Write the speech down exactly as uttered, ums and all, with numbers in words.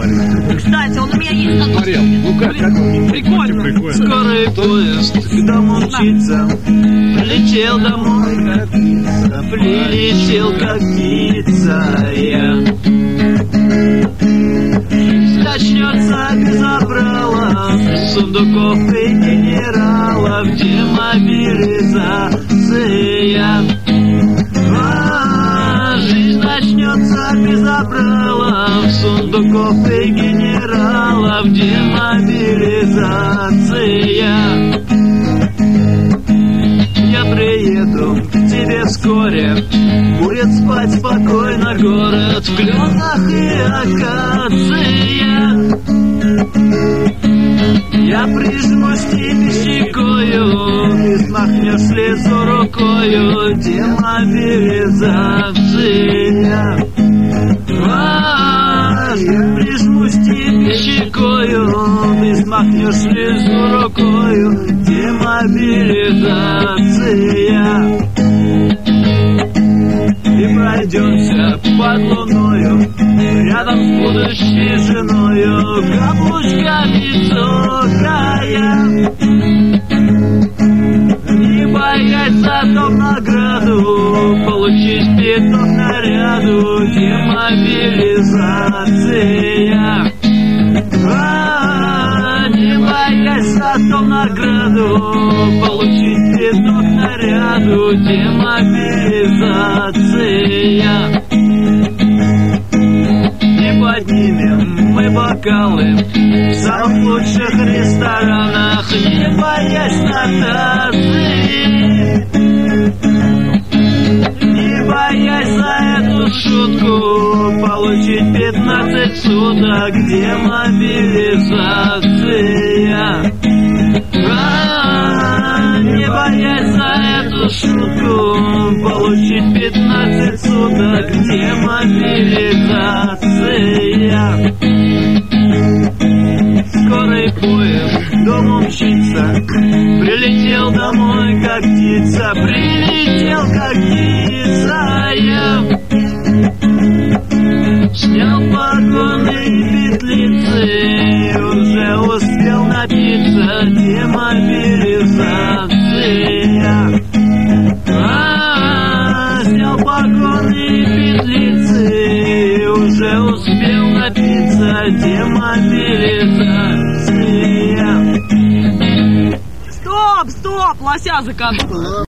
говорит. Кстати, он у меня есть. Смотрел. Ну как, как он? Прикольно. Прикольно. Скорый поезд к дому мчится, прилетел домой как птица, прилетел как птица я. Начнется без обрала сундуков и генералов, демобилизация. А, жизнь начнется без обрала сундуков и генералов, демобилизация. Я приеду к тебе вскоре, будет спать спокойно город в кленах и акация. Я прижмусь тебе щекою, ты смахнешь слезу рукою, демобилизация. А, я прижмусь тебе щекою, ты смахнешь слезу рукою, демобилизация. И пройдемся под луною, рядом с будущей женою, каблучками цокая. Не боясь зато награду получить пятно наряду, демобилизация. А, не боясь зато награду получить пятно наряду, демобилизация. И поднимем мы бокалы в самых лучших ресторанах, не боясь нотации. Не боясь за эту шутку получить пятнадцать суток, демобилизация. А, не боясь за эту шутку получить пятнадцать суток, демобилизация. Скорый поезд к дому мчится, прилетел домой как птица, прилетел как птица я. Снял погоны и петлицы, уже успел напиться, демобилизация. А, снял погоны и петлицы, уже успел напиться, демобилизация. Стоп, стоп, лося закатал.